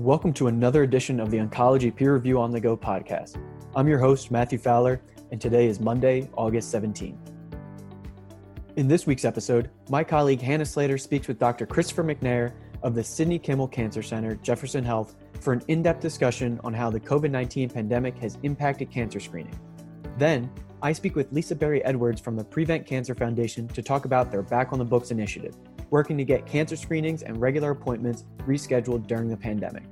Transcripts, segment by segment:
Welcome to another edition of the Oncology Peer Review on the Go podcast. I'm your host, Matthew Fowler, and today is Monday, August 17th. In this week's episode, my colleague Hannah Slater speaks with Dr. Christopher McNair of the Sidney Kimmel Cancer Center, Jefferson Health, for an in-depth discussion on how the COVID-19 pandemic has impacted cancer screening. Then, I speak with Lisa Berry Edwards from the Prevent Cancer Foundation to talk about their Back on the Books initiative, working to get cancer screenings and regular appointments rescheduled during the pandemic.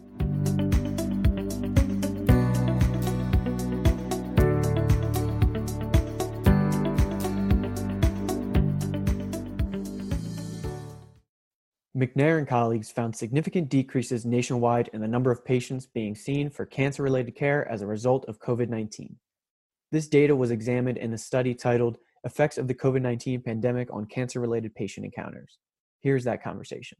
McNair and colleagues found significant decreases nationwide in the number of patients being seen for cancer-related care as a result of COVID-19. This data was examined in a study titled Effects of the COVID-19 Pandemic on Cancer-Related Patient Encounters. Here's that conversation.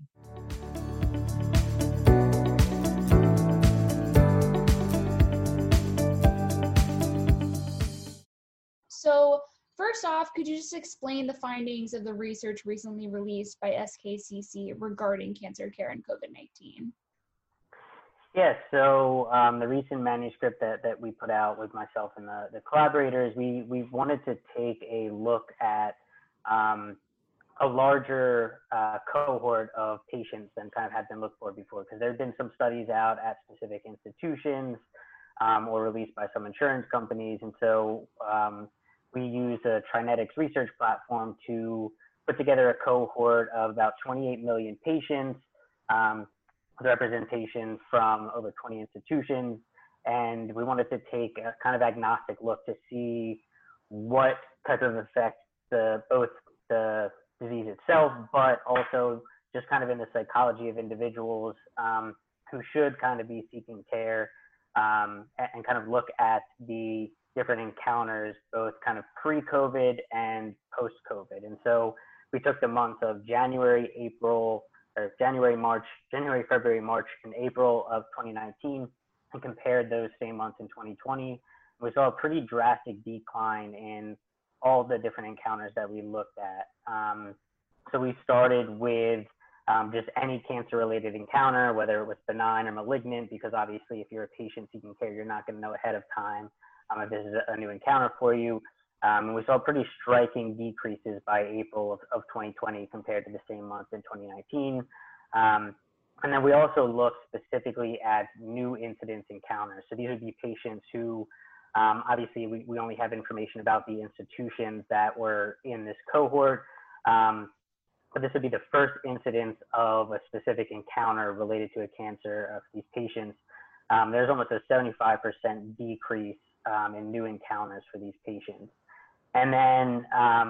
So first off, could you just explain the findings of the research recently released by SKCC regarding cancer care and COVID-19? Yes, so the recent manuscript that we put out with myself and the collaborators, we wanted to take a look at a larger cohort of patients than kind of had been looked for before, because there have been some studies out at specific institutions or released by some insurance companies. And so we used a Trinetics research platform to put together a cohort of about 28 million patients, with representation from over 20 institutions. And we wanted to take a kind of agnostic look to see what type of effect both the disease itself, but also just kind of in the psychology of individuals who should kind of be seeking care, and kind of look at the different encounters, both kind of pre-COVID and post-COVID. And so we took the months of January, February, March, and April of 2019 and compared those same months in 2020. We saw a pretty drastic decline in all the different encounters that we looked at. So we started with just any cancer-related encounter, whether it was benign or malignant, because obviously if you're a patient seeking care, you're not going to know ahead of time if this is a new encounter for you. And we saw pretty striking decreases by April of 2020 compared to the same month in 2019. And then we also looked specifically at new incidence encounters. So these would be patients who, obviously we only have information about the institutions that were in this cohort, but this would be the first incidence of a specific encounter related to a cancer of these patients. There's almost a 75% decrease in new encounters for these patients. And then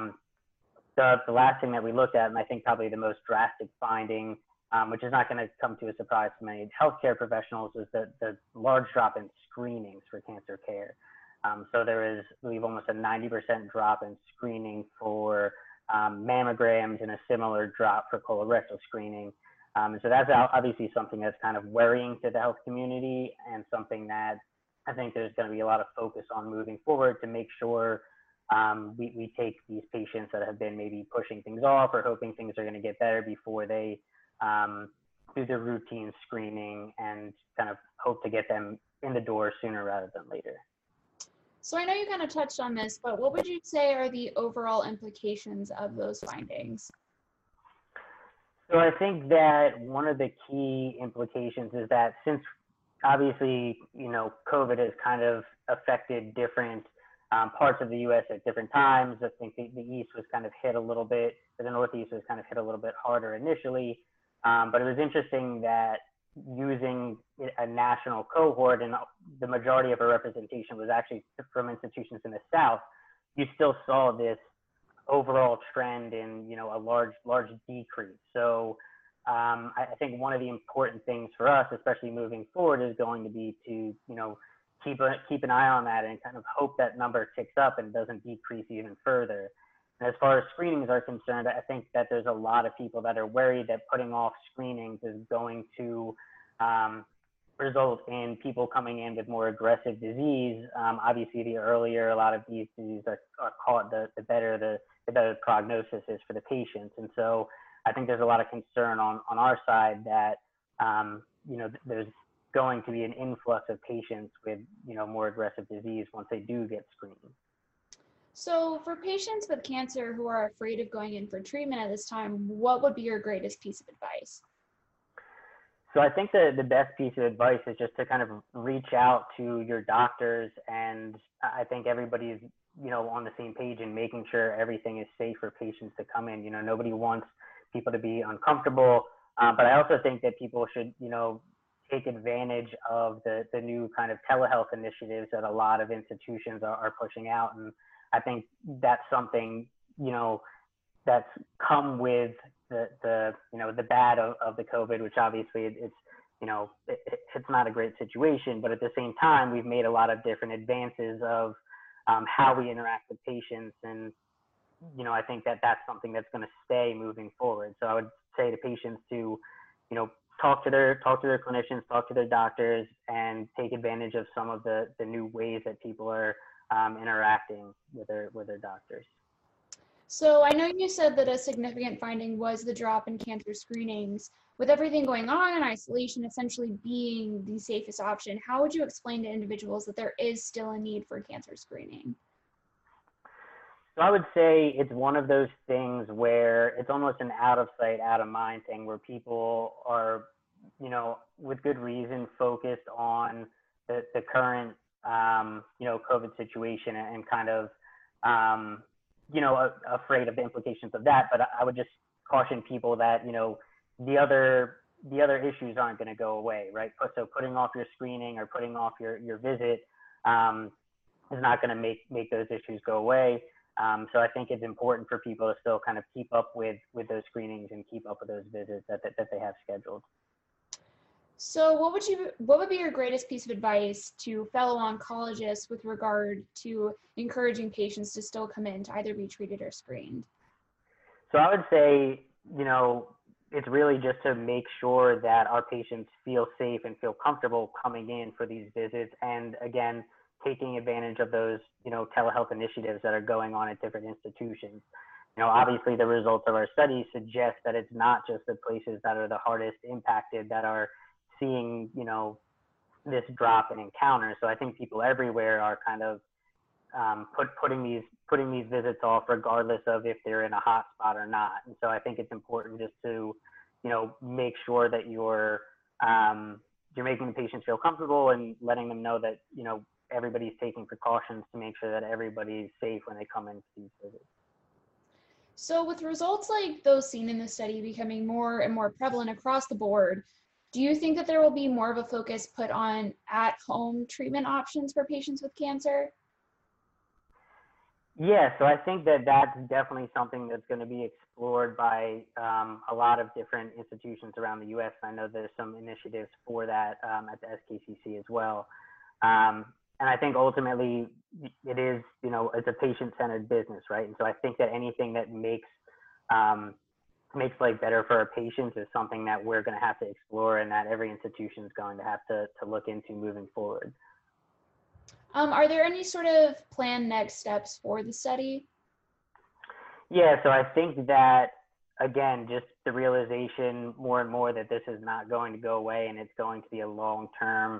the last thing that we looked at, and I think probably the most drastic finding, which is not going to come to a surprise to many healthcare professionals, is the large drop in screenings for cancer care. So there is, I believe, almost a 90% drop in screening for mammograms and a similar drop for colorectal screening. And so that's obviously something that's kind of worrying to the health community, and something that I think there's going to be a lot of focus on moving forward to make sure we take these patients that have been maybe pushing things off or hoping things are going to get better before they do the routine screening, and kind of hope to get them in the door sooner rather than later. So I know you kind of touched on this, but what would you say are the overall implications of those findings? So I think that one of the key implications is that since obviously, COVID has kind of affected different parts of the U.S. at different times. I think the East was kind of hit a little bit, but the Northeast was kind of hit a little bit harder initially. But it was interesting that using a national cohort, and the majority of our representation was actually from institutions in the South, you still saw this overall trend in, a large decrease. So I think one of the important things for us, especially moving forward, is going to be to, keep an eye on that and kind of hope that number ticks up and doesn't decrease even further. And as far as screenings are concerned, I think that there's a lot of people that are worried that putting off screenings is going to result in people coming in with more aggressive disease. Obviously, the earlier a lot of these diseases are caught, the better the prognosis is for the patients. And so I think there's a lot of concern on our side that there's going to be an influx of patients with, more aggressive disease once they do get screened. So for patients with cancer who are afraid of going in for treatment at this time, what would be your greatest piece of advice? So I think the best piece of advice is just to kind of reach out to your doctors, and I think everybody's, on the same page and making sure everything is safe for patients to come in. Nobody wants people to be uncomfortable, but I also think that people should, take advantage of the new kind of telehealth initiatives that a lot of institutions are pushing out. And I think that's something, that's come with the bad of the COVID, which obviously it's not a great situation, but at the same time, we've made a lot of different advances of how we interact with patients. And, I think that that's something that's going to stay moving forward. So I would say to patients to, talk to their clinicians, talk to their doctors, and take advantage of some of the new ways that people are interacting with their doctors. So I know you said that a significant finding was the drop in cancer screenings. With everything going on and isolation essentially being the safest option, how would you explain to individuals that there is still a need for cancer screening? So I would say it's one of those things where it's almost an out of sight, out of mind thing, where people are, with good reason, focused on the current, COVID situation and kind of, afraid of the implications of that. But I would just caution people that, the other issues aren't going to go away, right? So putting off your screening or putting off your visit is not going to make those issues go away. So I think it's important for people to still kind of keep up with those screenings and keep up with those visits that they have scheduled. So what would be your greatest piece of advice to fellow oncologists with regard to encouraging patients to still come in to either be treated or screened? So I would say, it's really just to make sure that our patients feel safe and feel comfortable coming in for these visits. And again, taking advantage of those, telehealth initiatives that are going on at different institutions. Obviously the results of our studies suggest that it's not just the places that are the hardest impacted that are seeing, this drop in encounters. So I think people everywhere are kind of putting these visits off regardless of if they're in a hot spot or not. And so I think it's important just to, make sure that you're making the patients feel comfortable and letting them know that, everybody's taking precautions to make sure that everybody's safe when they come in for these visits. So with results like those seen in the study becoming more and more prevalent across the board, do you think that there will be more of a focus put on at-home treatment options for patients with cancer? Yeah, so I think that that's definitely something that's going to be explored by a lot of different institutions around the U.S. I know there's some initiatives for that at the SKCC as well. And I think ultimately it is, it's a patient-centered business, right? And so I think that anything that makes life better for our patients is something that we're going to have to explore and that every institution is going to have to look into moving forward. Are there any sort of planned next steps for the study? Yeah, so I think that, again, just the realization more and more that this is not going to go away and it's going to be a long-term,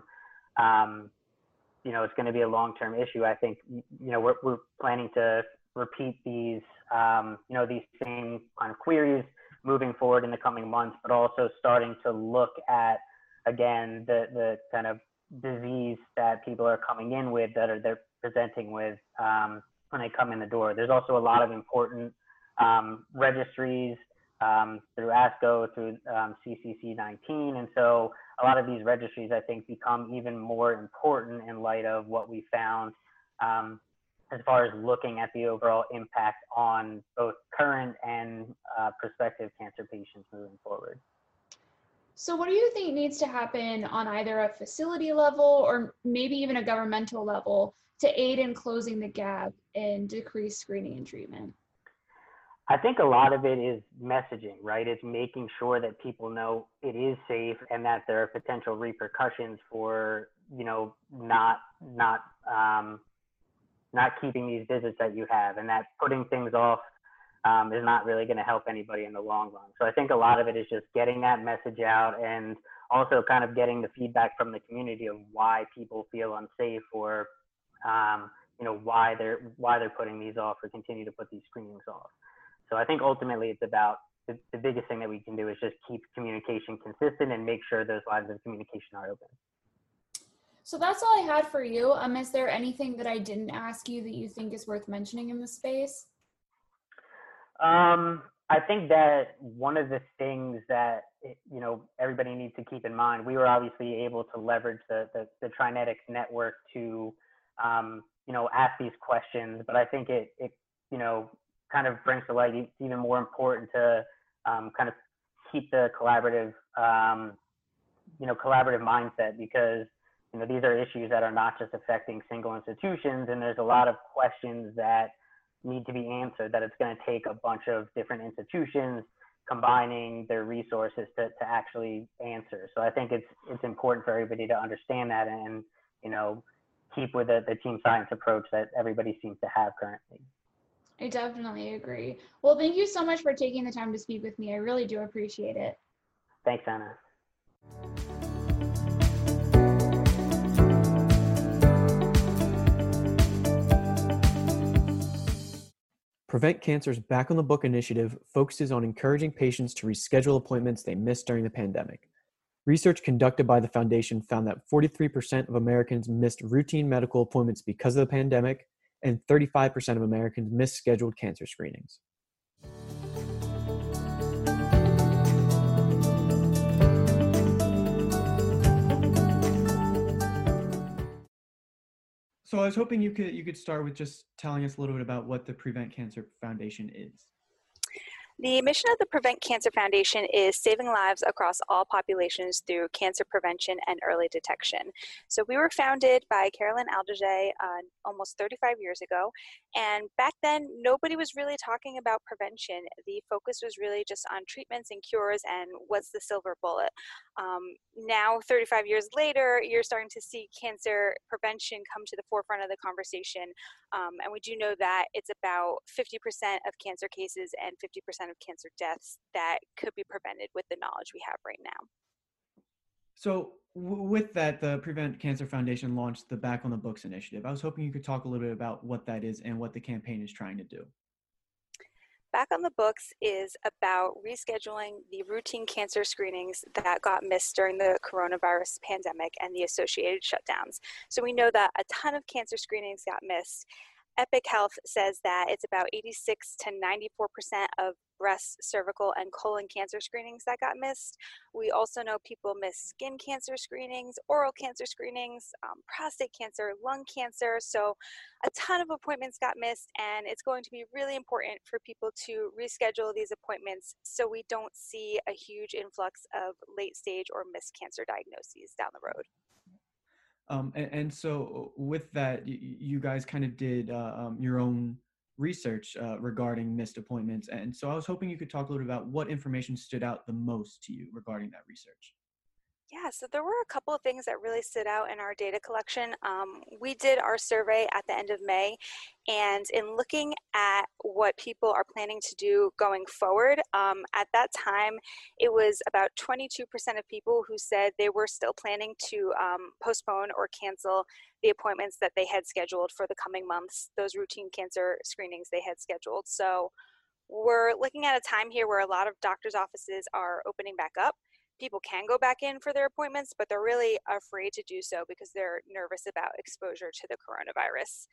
it's going to be a long-term issue. I think, we're planning to repeat these, these same kind of queries moving forward in the coming months, but also starting to look at, again, the kind of disease that people are coming in with they're presenting with when they come in the door. There's also a lot of important registries through ASCO, through CCC19. And so a lot of these registries, I think, become even more important in light of what we found as far as looking at the overall impact on both current and prospective cancer patients moving forward. So what do you think needs to happen on either a facility level or maybe even a governmental level to aid in closing the gap and decrease screening and treatment? I think a lot of it is messaging, right? It's making sure that people know it is safe and that there are potential repercussions for, not keeping these visits that you have, and that putting things off is not really going to help anybody in the long run. So I think a lot of it is just getting that message out and also kind of getting the feedback from the community of why people feel unsafe, or why they're putting these off or continue to put these screenings off. So I think ultimately it's about the biggest thing that we can do is just keep communication consistent and make sure those lines of communication are open. So that's all I had for you. Is there anything that I didn't ask you that you think is worth mentioning in this space? I think that one of the things that everybody needs to keep in mind, we were obviously able to leverage the TriNetX network to ask these questions, but I think it kind of brings to light it's even more important to kind of keep the collaborative mindset, because these are issues that are not just affecting single institutions, and there's a lot of questions that need to be answered that it's going to take a bunch of different institutions combining their resources to actually answer. So I think it's important for everybody to understand that and keep with the team science approach that everybody seems to have currently. I definitely agree. Well, thank you so much for taking the time to speak with me. I really do appreciate it. Thanks, Anna. Prevent Cancer's Back on the Book initiative focuses on encouraging patients to reschedule appointments they missed during the pandemic. Research conducted by the foundation found that 43% of Americans missed routine medical appointments because of the pandemic, and 35% of Americans missed scheduled cancer screenings. So I was hoping you could start with just telling us a little bit about what the Prevent Cancer Foundation is. The mission of the Prevent Cancer Foundation is saving lives across all populations through cancer prevention and early detection. So we were founded by Carolyn Aldersay almost 35 years ago, and back then nobody was really talking about prevention. The focus was really just on treatments and cures and what's the silver bullet. Now, 35 years later, you're starting to see cancer prevention come to the forefront of the conversation, and we do know that it's about 50% of cancer cases and 50% of cancer deaths that could be prevented with the knowledge we have right now. So with that, the Prevent Cancer Foundation launched the Back on the Books initiative. I was hoping you could talk a little bit about what that is and what the campaign is trying to do. Back on the Books is about rescheduling the routine cancer screenings that got missed during the coronavirus pandemic and the associated shutdowns. So we know that a ton of cancer screenings got missed. Epic Health says that it's about 86 to 94% of breast, cervical, and colon cancer screenings that got missed. We also know people miss skin cancer screenings, oral cancer screenings, prostate cancer, lung cancer. So a ton of appointments got missed, and it's going to be really important for people to reschedule these appointments so we don't see a huge influx of late stage or missed cancer diagnoses down the road. And so with that, you guys kind of did your own research regarding missed appointments. And so I was hoping you could talk a little bit about what information stood out the most to you regarding that research. Yeah, so there were a couple of things that really stood out in our data collection. We did our survey at the end of May, and in looking at what people are planning to do going forward, at that time, it was about 22% of people who said they were still planning to postpone or cancel the appointments that they had scheduled for the coming months, those routine cancer screenings they had scheduled. So we're looking at a time here where a lot of doctors' offices are opening back up. People can go back in for their appointments, but they're really afraid to do so because they're nervous about exposure to the coronavirus.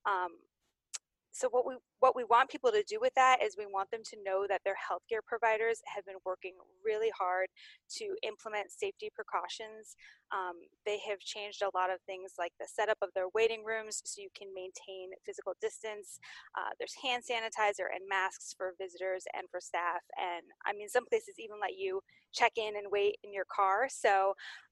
So what we want people to do with that is we want them to know that their healthcare providers have been working really hard to implement safety precautions. They have changed a lot of things like the setup of their waiting rooms so you can maintain physical distance. There's hand sanitizer and masks for visitors and for staff. And I mean, some places even let you check in and wait in your car. So,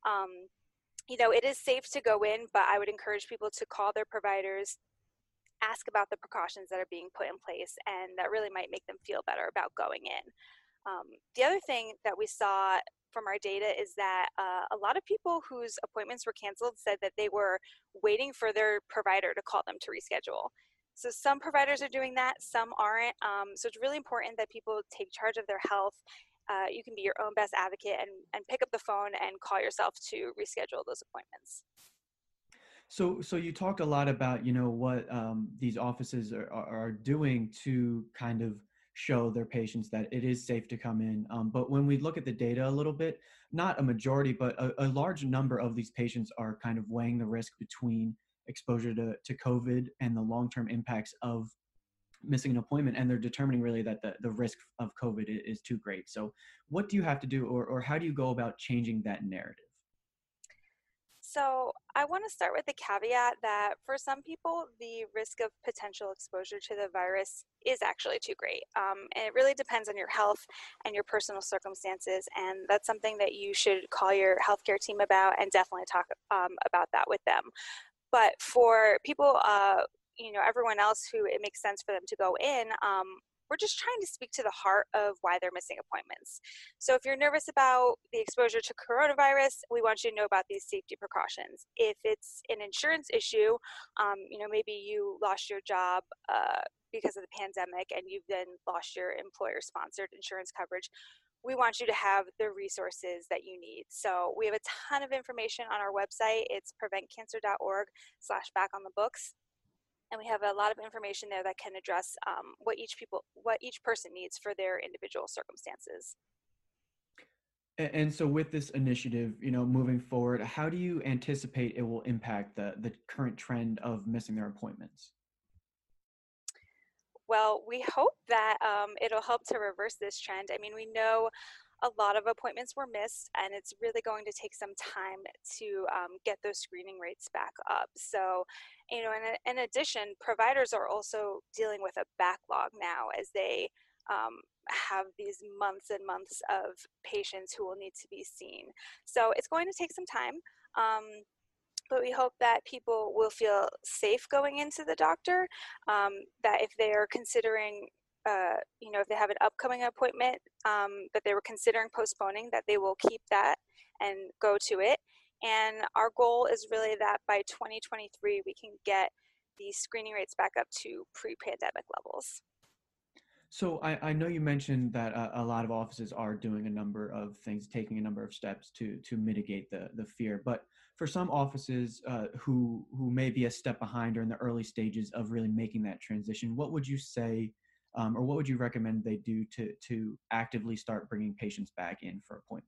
it is safe to go in, but I would encourage people to call their providers, ask about the precautions that are being put in place, and that really might make them feel better about going in. The other thing that we saw from our data is that a lot of people whose appointments were canceled said that they were waiting for their provider to call them to reschedule. So some providers are doing that, some aren't. So it's really important that people take charge of their health you can be your own best advocate and pick up the phone and call yourself to reschedule those appointments. So you talked a lot about, what these offices are doing to kind of show their patients that it is safe to come in. But when we look at the data a little bit, not a majority, but a large number of these patients are kind of weighing the risk between exposure to COVID and the long-term impacts of missing an appointment. And they're determining really that the risk of COVID is too great. So what do you have to do, or how do you go about changing that narrative? So I want to start with the caveat that for some people, the risk of potential exposure to the virus is actually too great. And it really depends on your health and your personal circumstances. And that's something that you should call your healthcare team about and definitely talk about that with them. But for people, everyone else who it makes sense for them to go in, we're just trying to speak to the heart of why they're missing appointments. So if you're nervous about the exposure to coronavirus, we want you to know about these safety precautions. If it's an insurance issue, maybe you lost your job because of the pandemic and you've then lost your employer-sponsored insurance coverage, we want you to have the resources that you need. So we have a ton of information on our website. It's preventcancer.org/backonthebooks. And we have a lot of information there that can address what each person needs for their individual circumstances. And so with this initiative, moving forward, how do you anticipate it will impact the current trend of missing their appointments? Well, we hope that it'll help to reverse this trend. I mean, we know a lot of appointments were missed, and it's really going to take some time to get those screening rates back up. So, in addition, providers are also dealing with a backlog now as they have these months and months of patients who will need to be seen. So it's going to take some time. But we hope that people will feel safe going into the doctor, that if they are considering, if they have an upcoming appointment that they were considering postponing, that they will keep that and go to it. And our goal is really that by 2023, we can get the screening rates back up to pre-pandemic levels. So I know you mentioned that a lot of offices are doing a number of things, taking a number of steps to mitigate the fear. But for some offices who may be a step behind or in the early stages of really making that transition, what would you say, or what would you recommend they do to actively start bringing patients back in for appointments?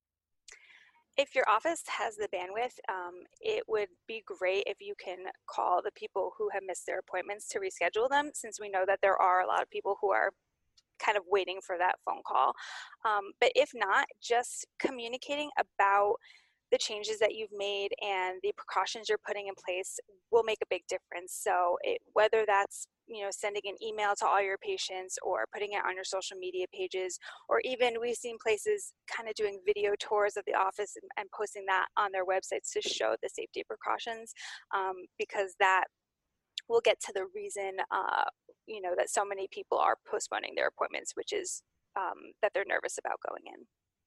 If your office has the bandwidth, it would be great if you can call the people who have missed their appointments to reschedule them, since we know that there are a lot of people who are kind of waiting for that phone call. But if not, just communicating about the changes that you've made and the precautions you're putting in place will make a big difference. So whether that's sending an email to all your patients or putting it on your social media pages, or even we've seen places kind of doing video tours of the office and posting that on their websites to show the safety precautions, because that will get to the reason that so many people are postponing their appointments, which is that they're nervous about going in.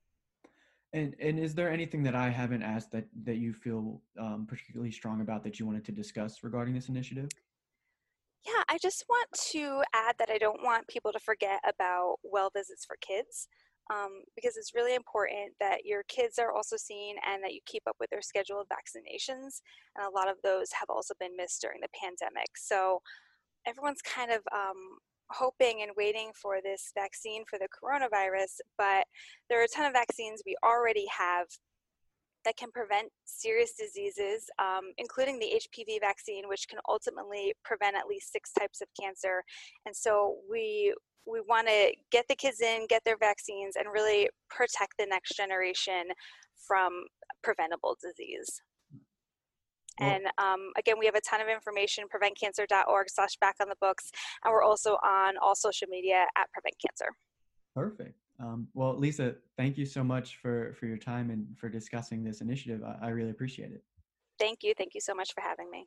And is there anything that I haven't asked that you feel particularly strong about that you wanted to discuss regarding this initiative? Yeah, I just want to add that I don't want people to forget about well visits for kids, because it's really important that your kids are also seen and that you keep up with their scheduled vaccinations. And a lot of those have also been missed during the pandemic. So everyone's kind of hoping and waiting for this vaccine for the coronavirus, but there are a ton of vaccines we already have that can prevent serious diseases, including the HPV vaccine, which can ultimately prevent at least 6 types of cancer. And so we want to get the kids in, get their vaccines, and really protect the next generation from preventable disease. Well, and again, we have a ton of information, preventcancer.org/backonthebooks, and we're also on all social media at preventcancer. Perfect. Well, Lisa, thank you so much for your time and for discussing this initiative. I really appreciate it. Thank you. Thank you so much for having me.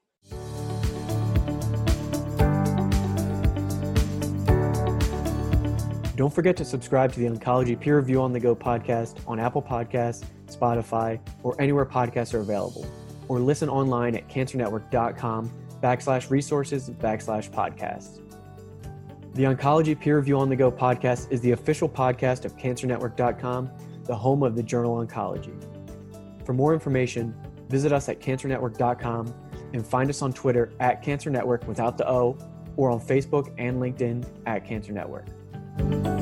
Don't forget to subscribe to the Oncology Peer Review on the Go podcast on Apple Podcasts, Spotify, or anywhere podcasts are available. Or listen online at cancernetwork.com/resources/podcasts. The Oncology Peer Review on the Go podcast is the official podcast of CancerNetwork.com, the home of the journal Oncology. For more information, visit us at CancerNetwork.com and find us on Twitter at Cancer Network without the O, or on Facebook and LinkedIn at Cancer Network.